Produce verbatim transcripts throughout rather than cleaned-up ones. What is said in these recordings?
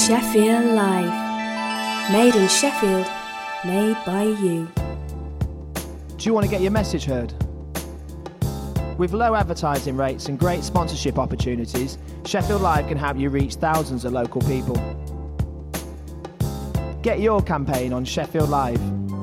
Sheffield Live. Made in Sheffield, made by you. Do you want to get your message heard? With low advertising rates and great sponsorship opportunities, Sheffield Live can help you reach thousands of local people. Get your campaign on Sheffield Live.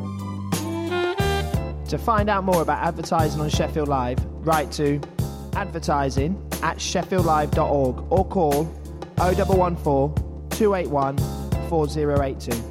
To find out more about advertising on Sheffield Live, write to advertising at sheffield live dot org or call oh one one four, two eight one, four oh eight two.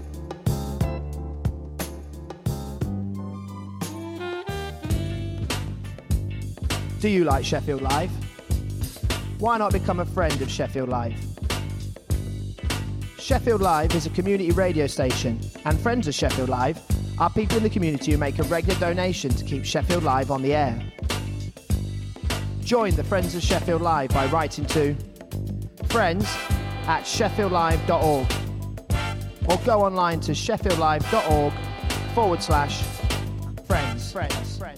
Do you like Sheffield Live? Why not become a friend of Sheffield Live? Sheffield Live is a community radio station, and friends of Sheffield Live are people in the community who make a regular donation to keep Sheffield Live on the air. Join the Friends of Sheffield Live by writing to friends at sheffield live dot org or go online to sheffield live dot org forward slash friends. Friends. Friends.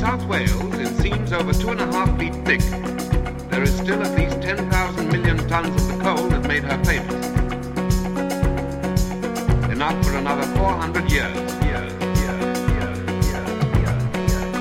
South Wales, in seams over two and a half feet thick, there is still at least ten thousand million tons of the coal that made her famous. Enough for another four hundred years. years, years, years, years, years, years.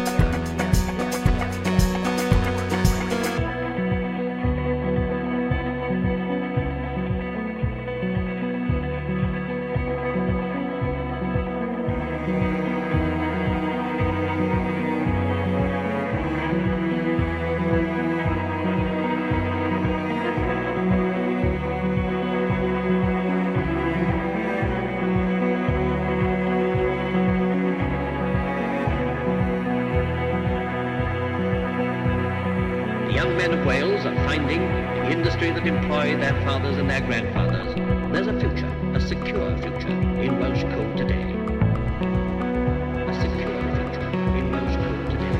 That employ their fathers and their grandfathers. There's a future, a secure future in Welsh coal today. A secure future in Welsh coal today.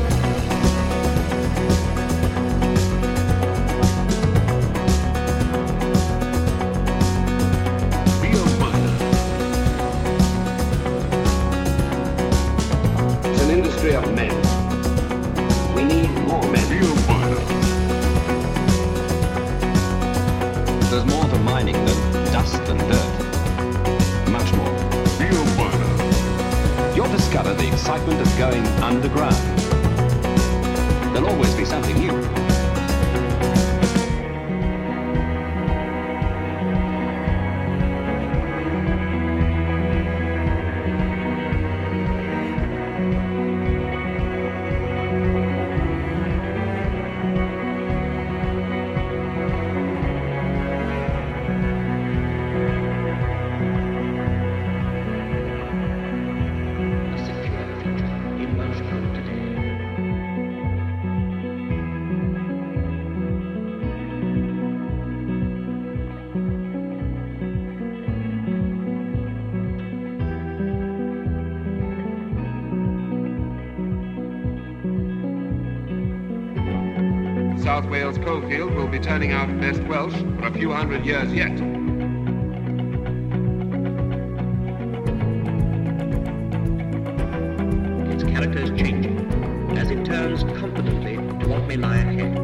Be a miner. It's an industry of men. We need more men. Be a miner. There's more to mining than dust and dirt. Much more. Be a miner. You'll discover the excitement of going underground. There'll always be something new. South Wales coalfield will be turning out best Welsh for a few hundred years yet. Its character is changing as it turns confidently to what may lie ahead.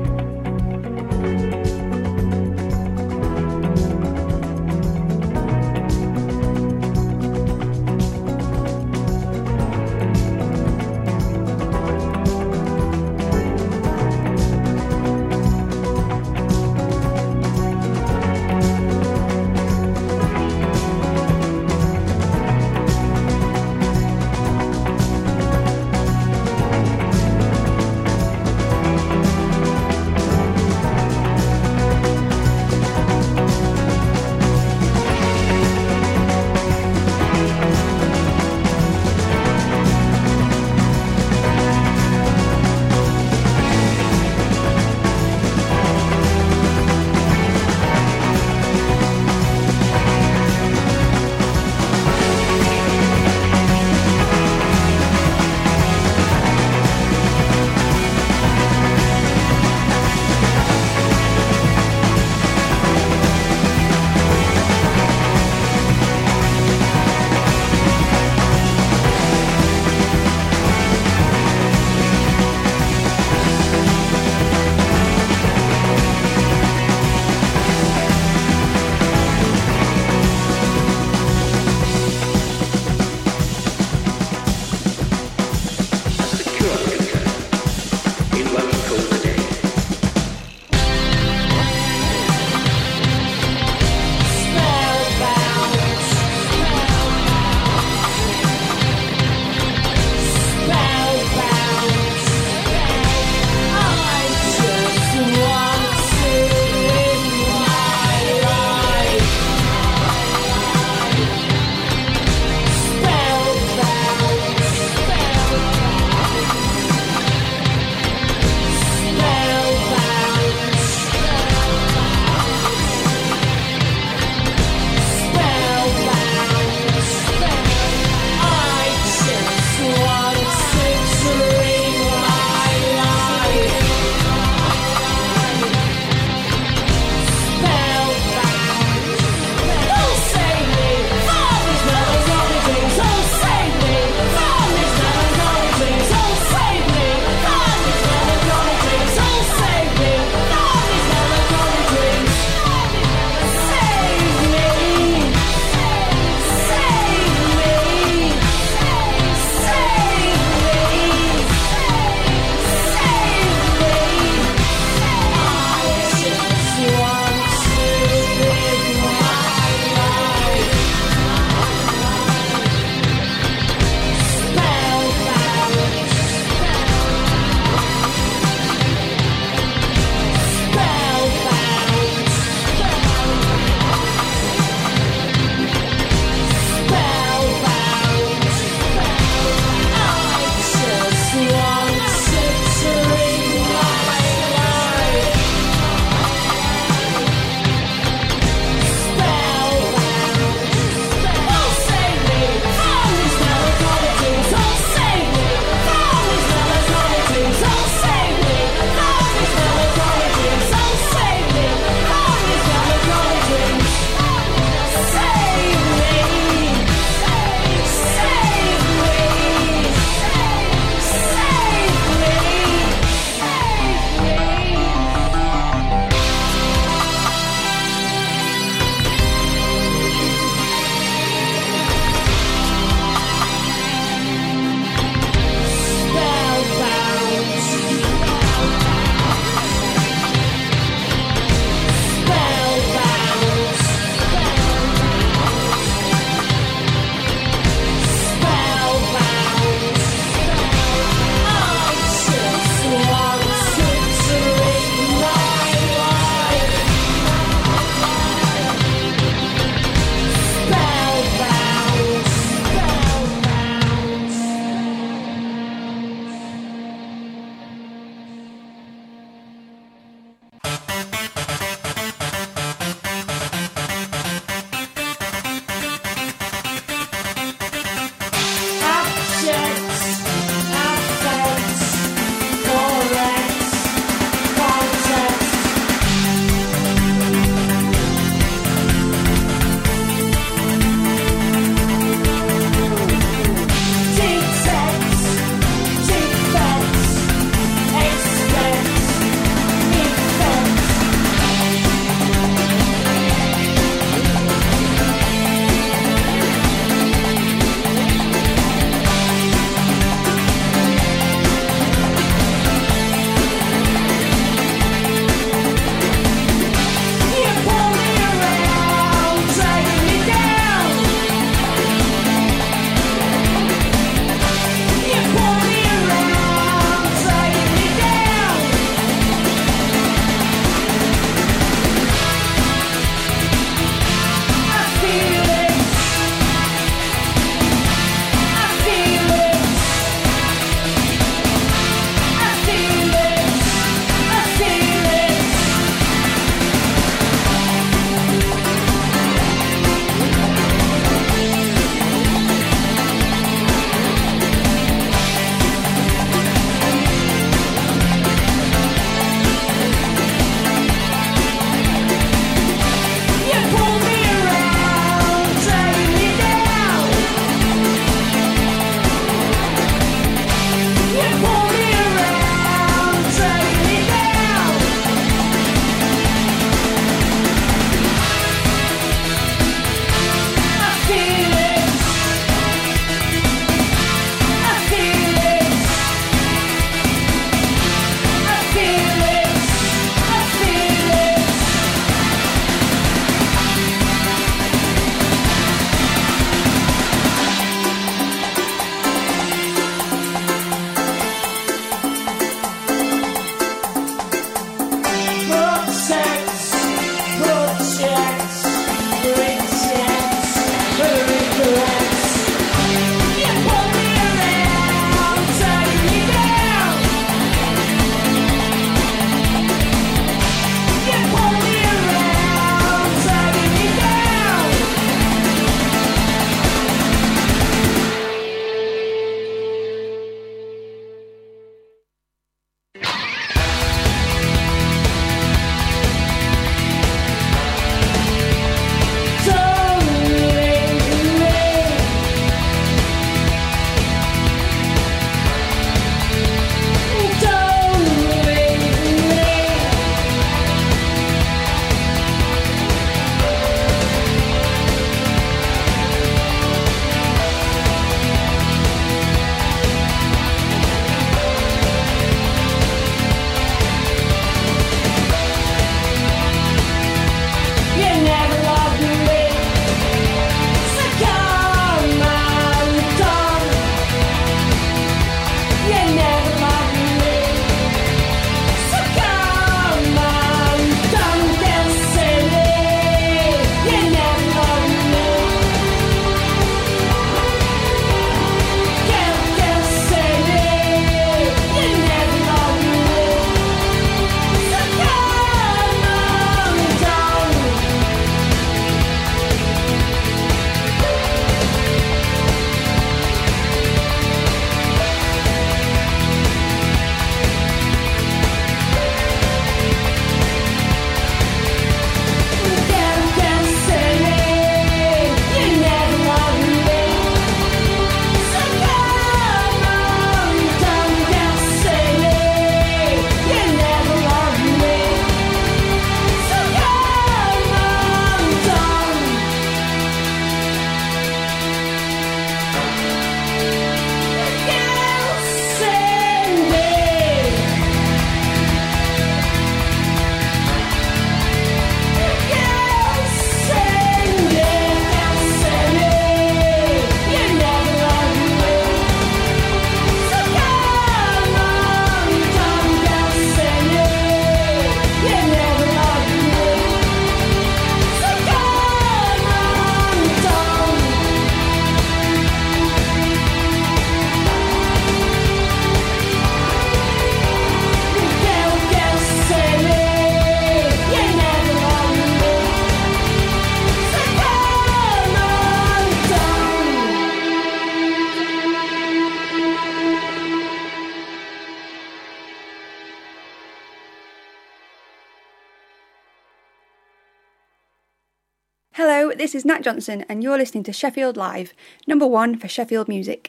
Hello, this is Nat Johnson, and you're listening to Sheffield Live, number one for Sheffield music.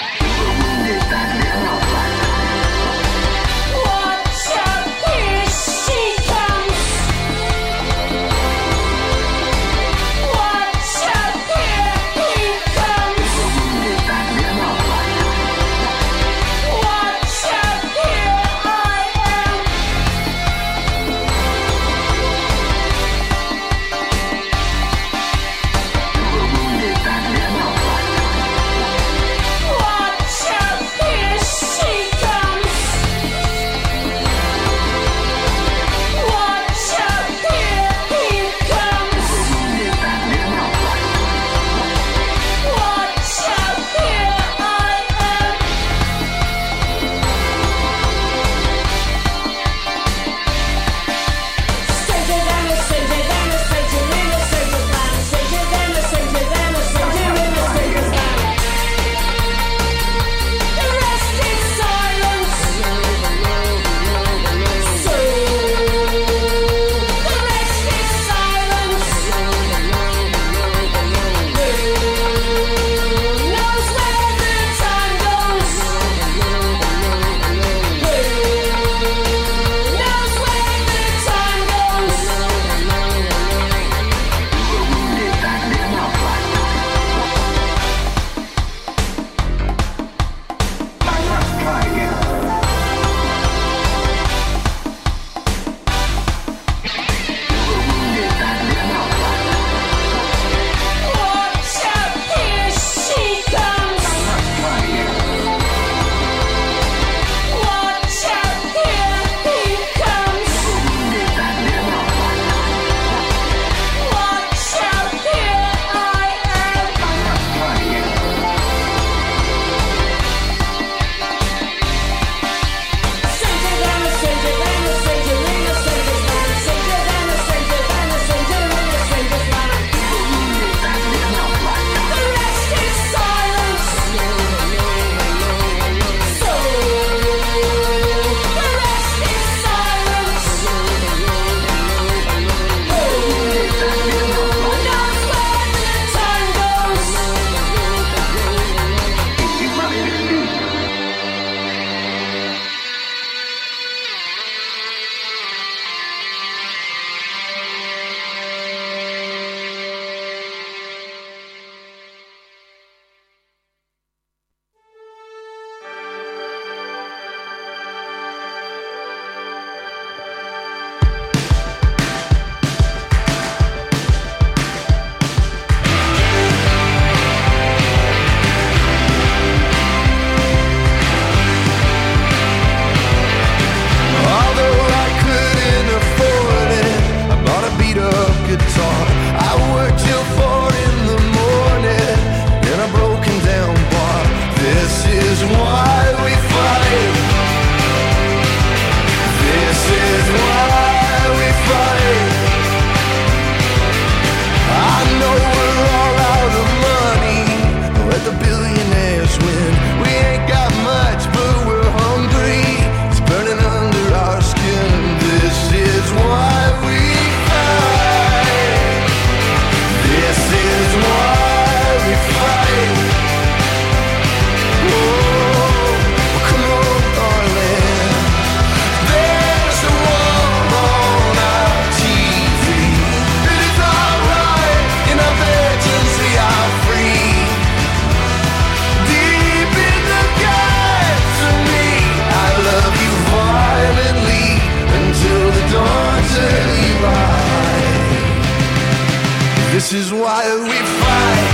This is why we fight.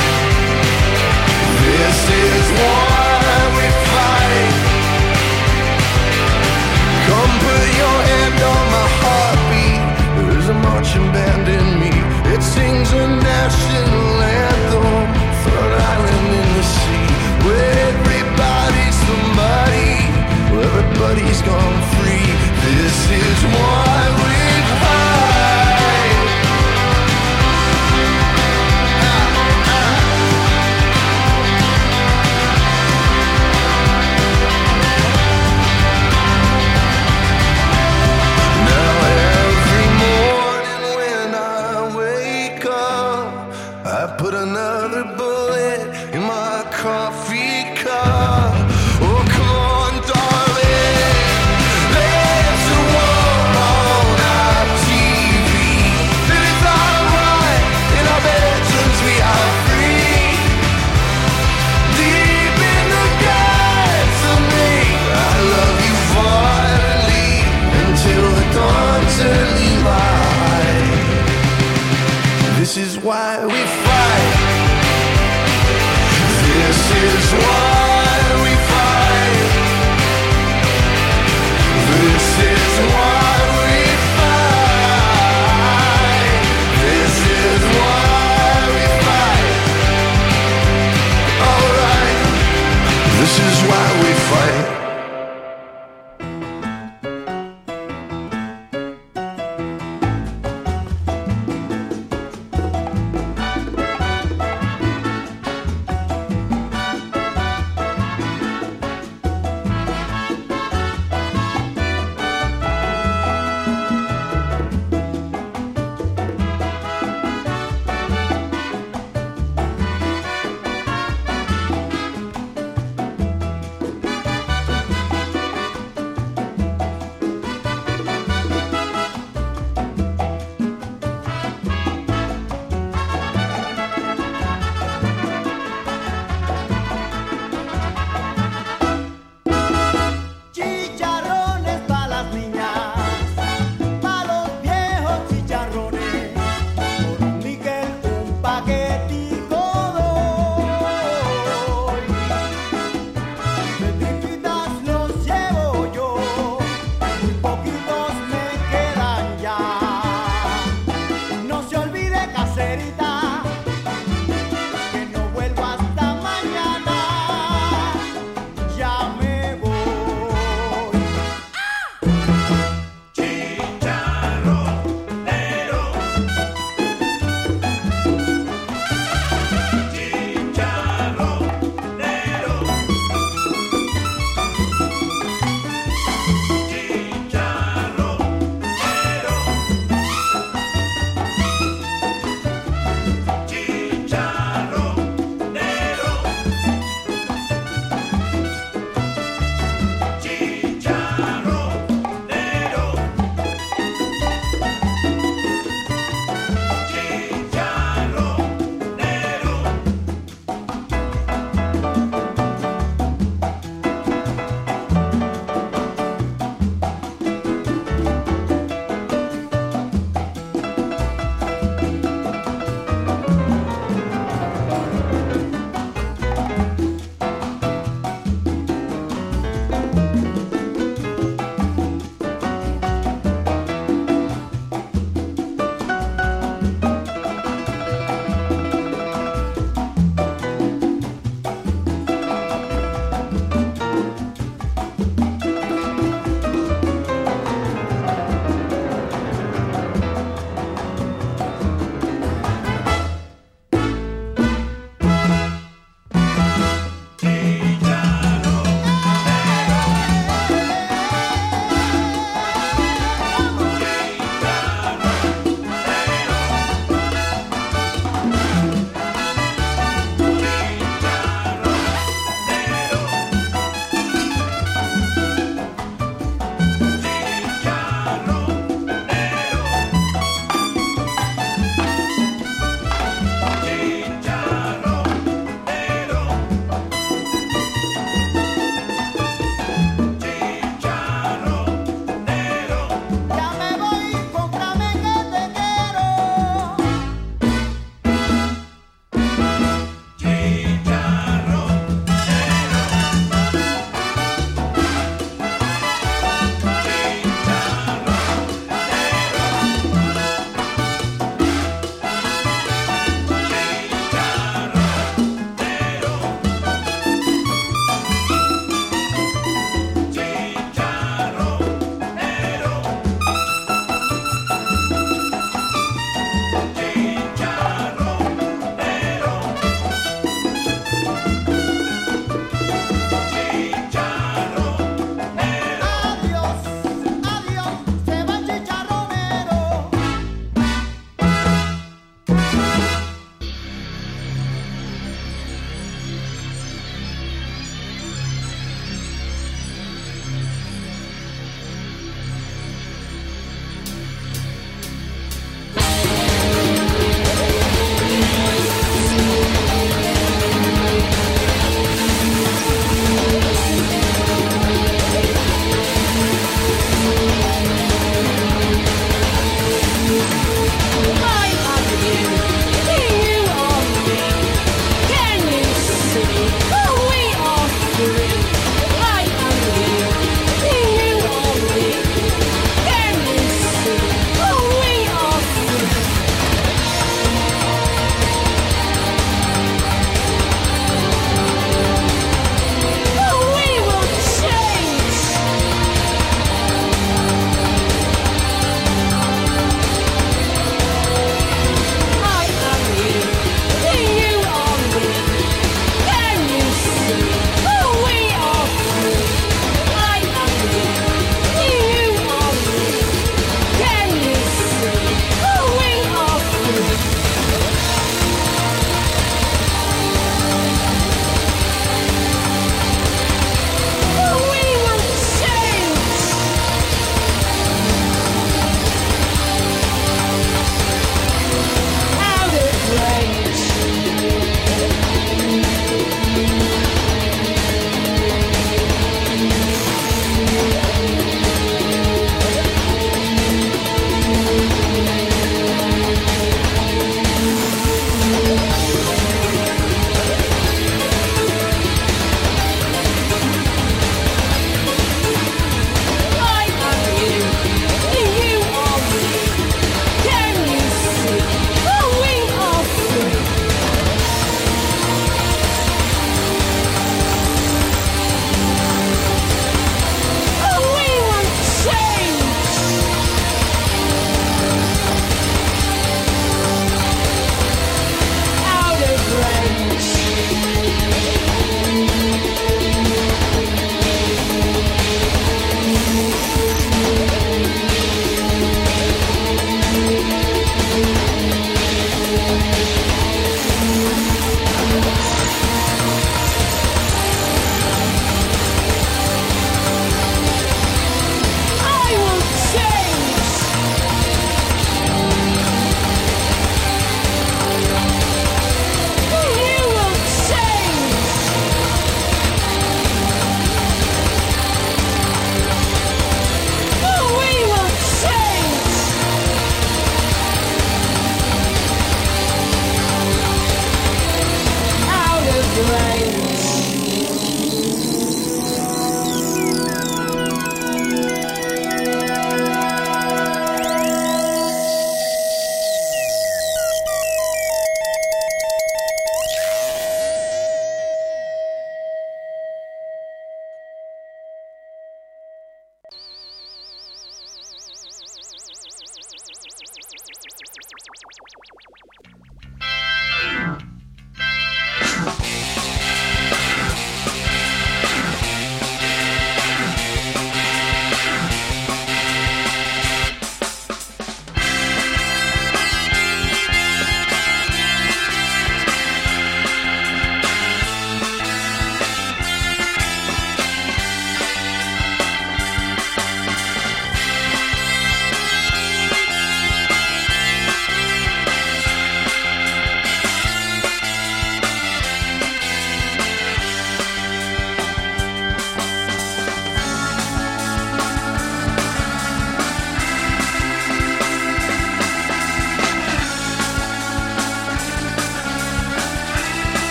This is why we fight. Come put your hand on my heartbeat. There is a marching band in me. It sings a national anthem for an island in the sea, where everybody's somebody, where everybody's gone free. This is why we fight. This is why we fight.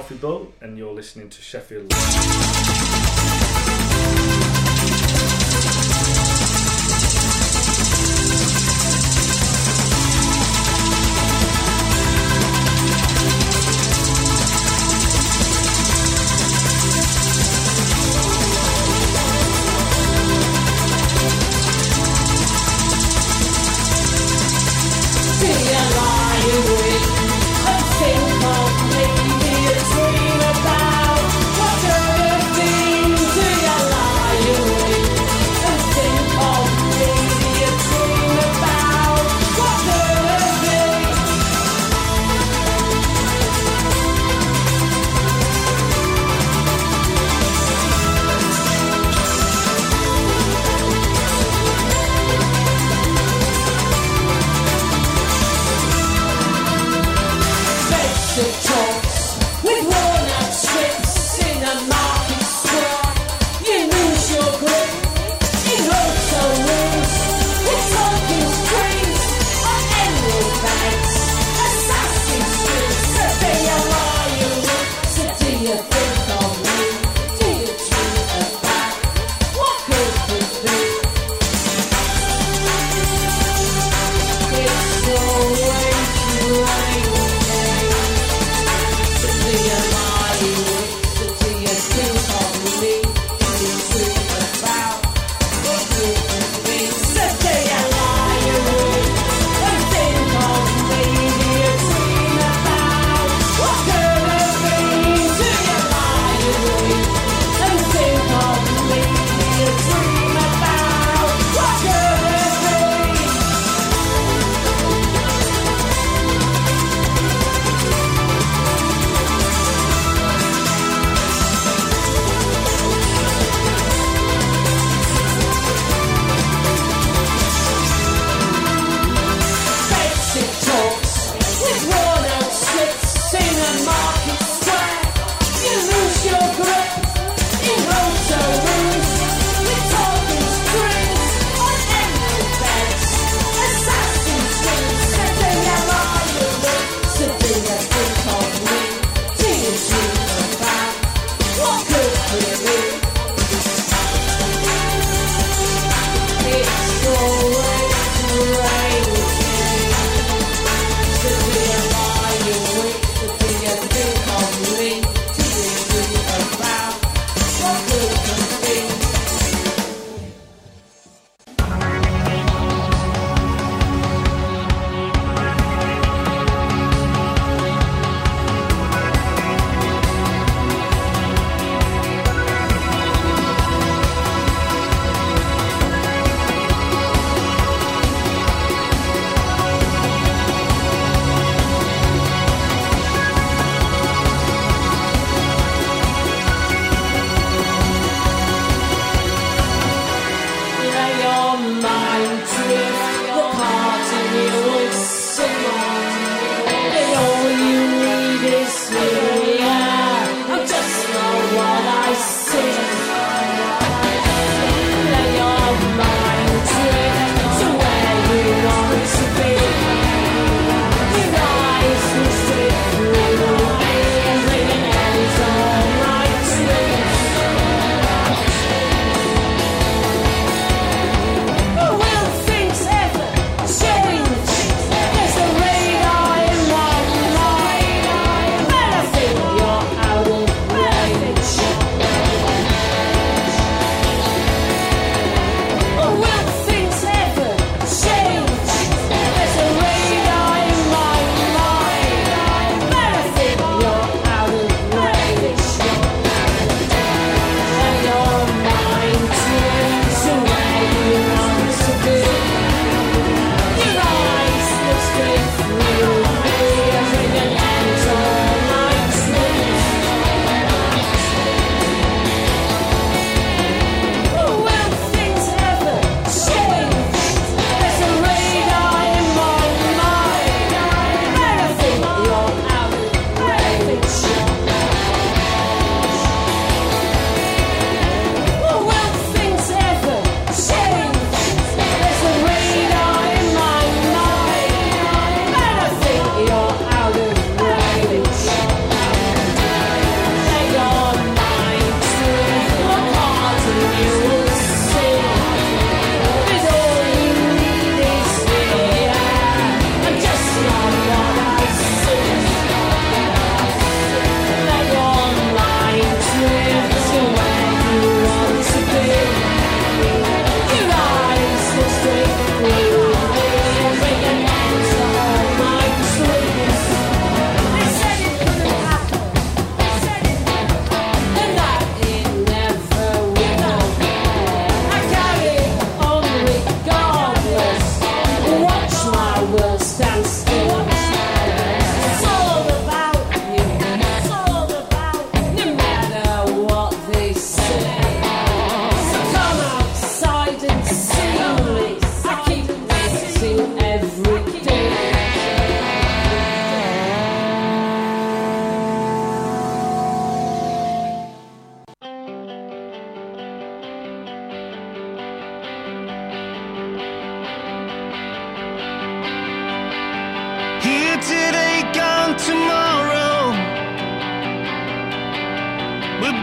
Coffee Bull, and you're listening to Sheffield. Think of maybe a dream about whatever things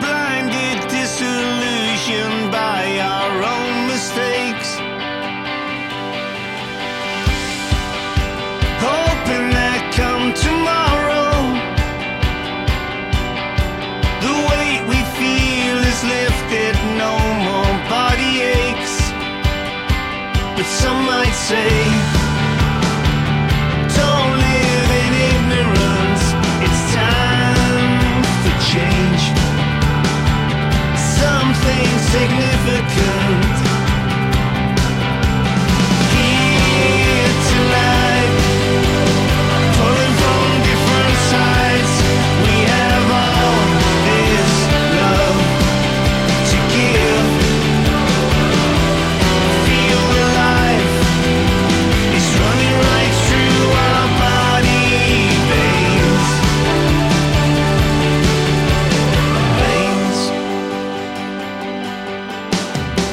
blinded, disillusioned by our own mistakes, hoping that come tomorrow the weight we feel is lifted, no more body aches. But some might say, don't live in ignorance, it's time for change. Something significant here tonight, pulling from different sides. We have all this love to give. Feel the life is running right through our body veins. Veins.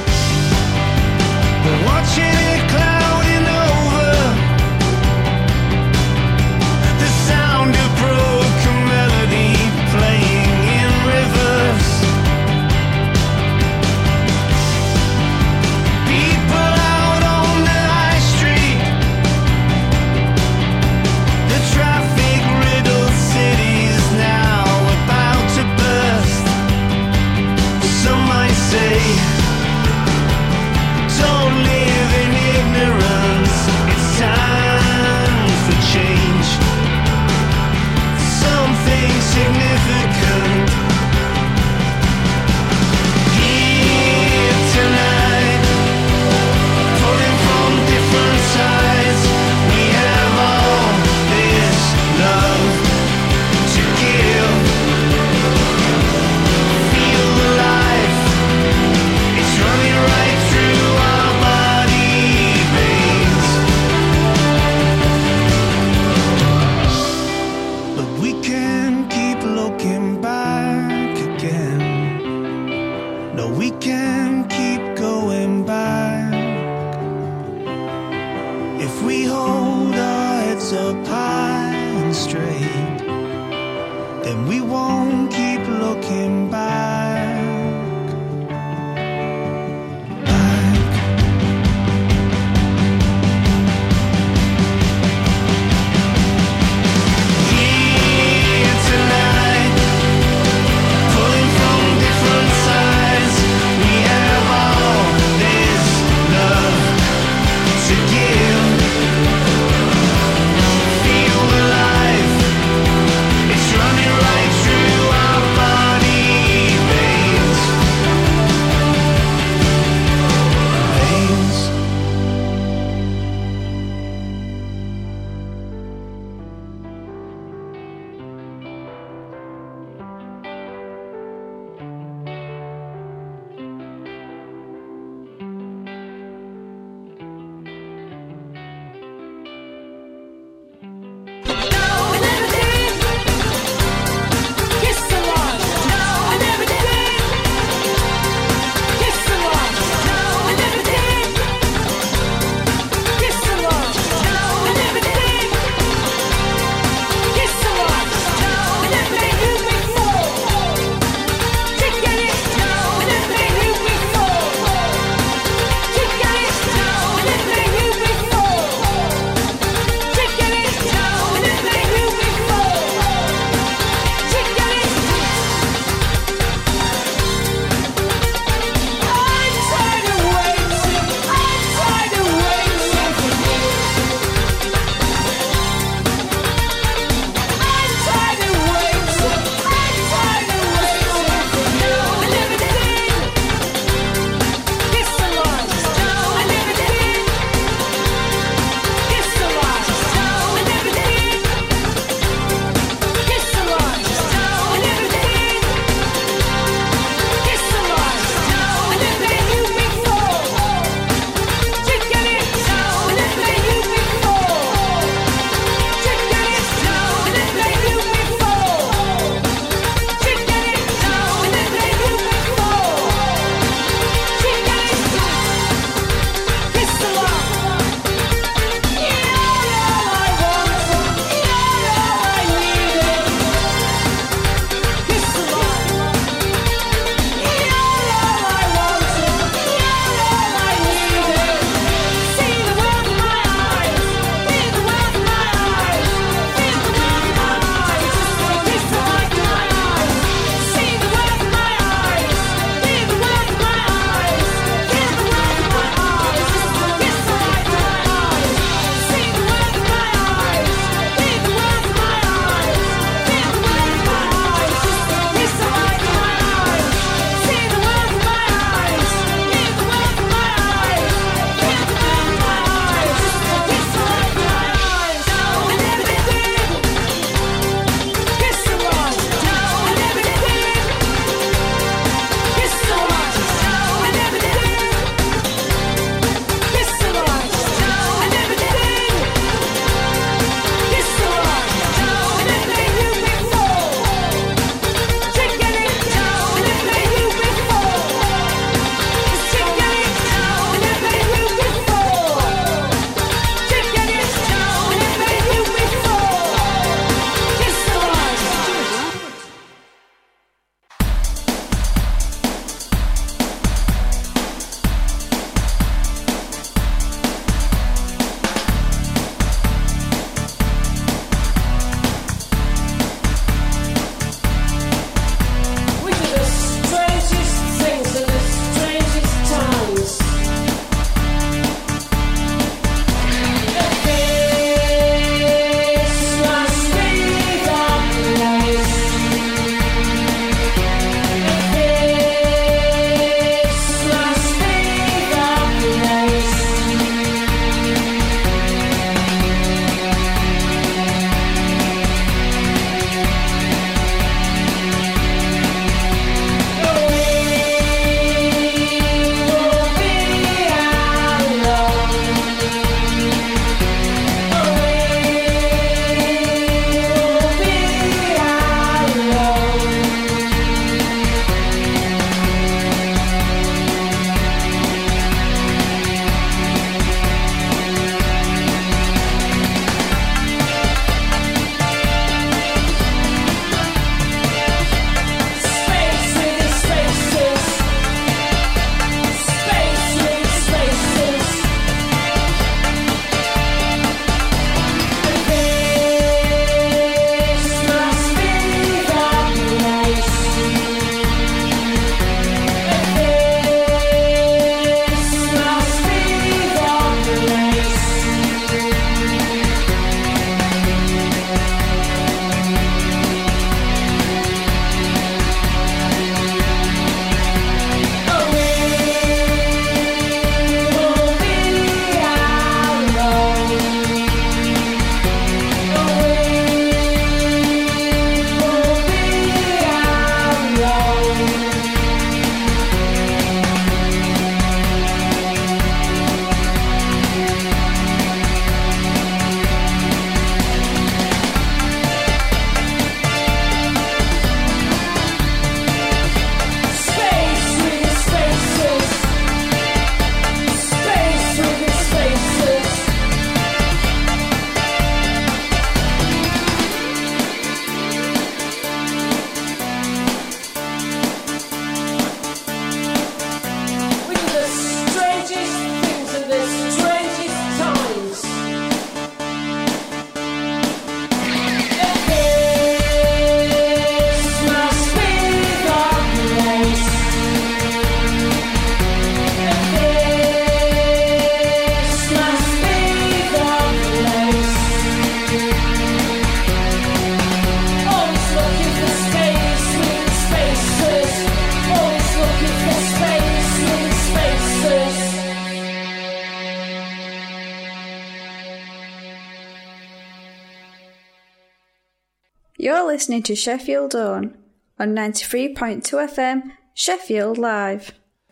You're listening to Sheffield Own on ninety-three point two F M, Sheffield Live.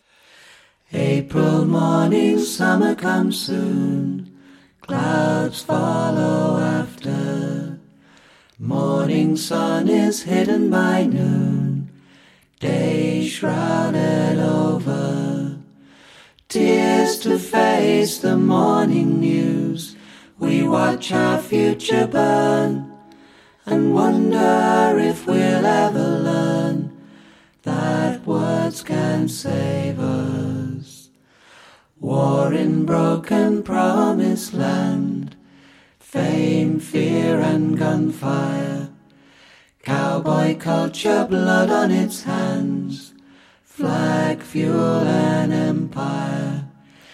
April morning, summer comes soon, clouds follow after. Morning sun is hidden by noon, day shrouded over. Tears to face the morning news, we watch our future burn and wonder if we'll ever learn that words can save us. War in broken promised land, fame, fear and gunfire, cowboy culture, blood on its hands, flag, fuel and empire.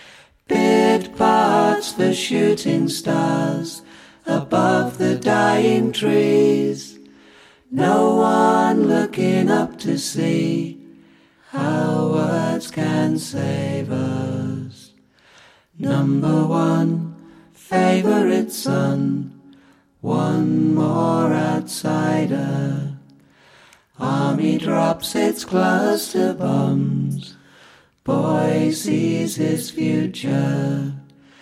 Bid parts for shooting stars above the dying trees, no one looking up to see how words can save us. Number one, favorite son, one more outsider. Army drops its cluster bombs, boy sees his future.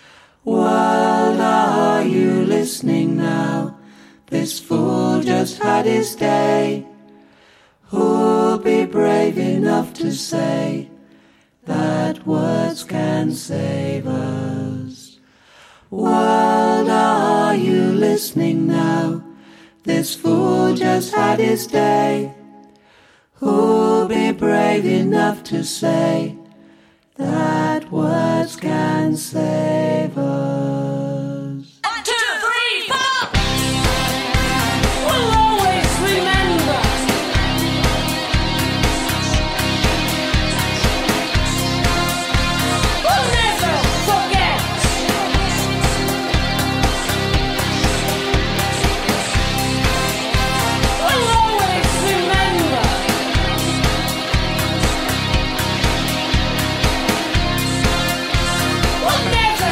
World, are you listening now? This fool just had his day. Who'll be brave enough to say that words can save us? World, are you listening now? This fool just had his day. Who'll be brave enough to say that words can save us? One, two, three, four! We'll always remember. We'll never forget. We'll always remember. We'll never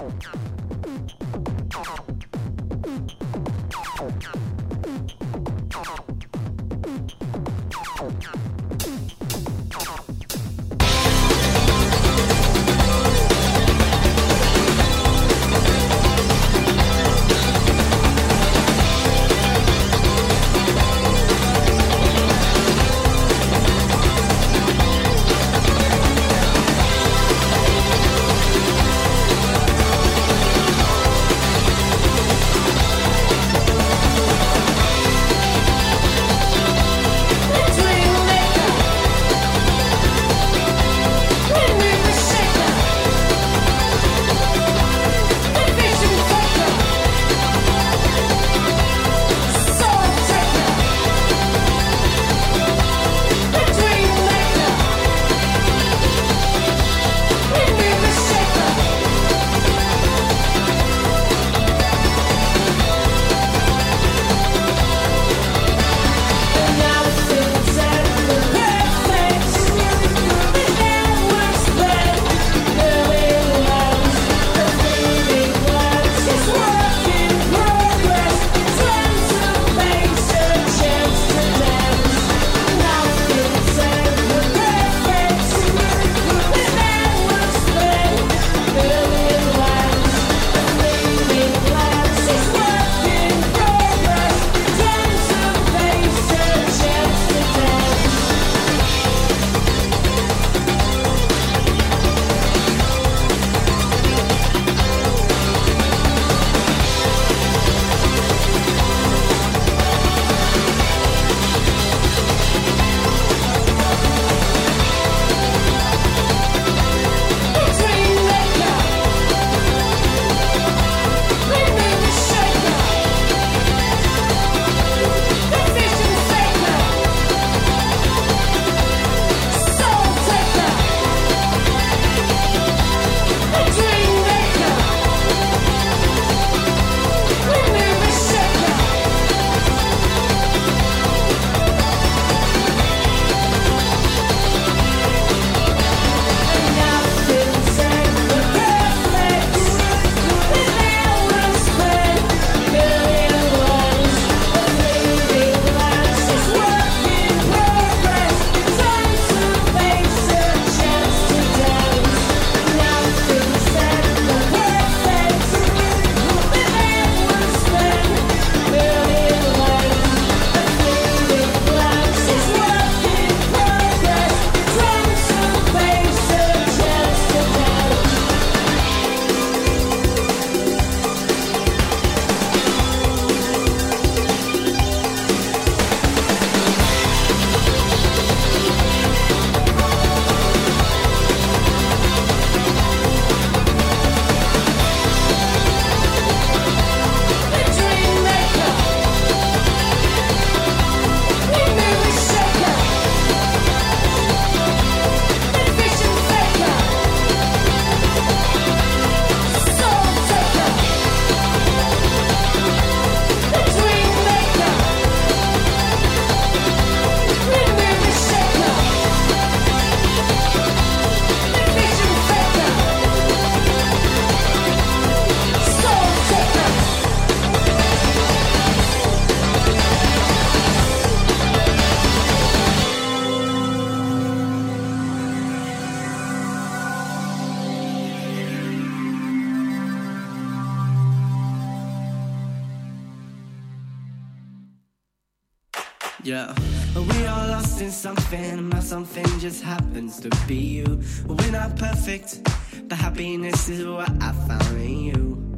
Yeah, we are lost in something, but something just happens to be you. We're not perfect, but happiness is what I found in you.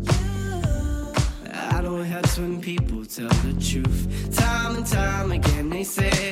I don't hurt when people tell the truth. Time and time again they say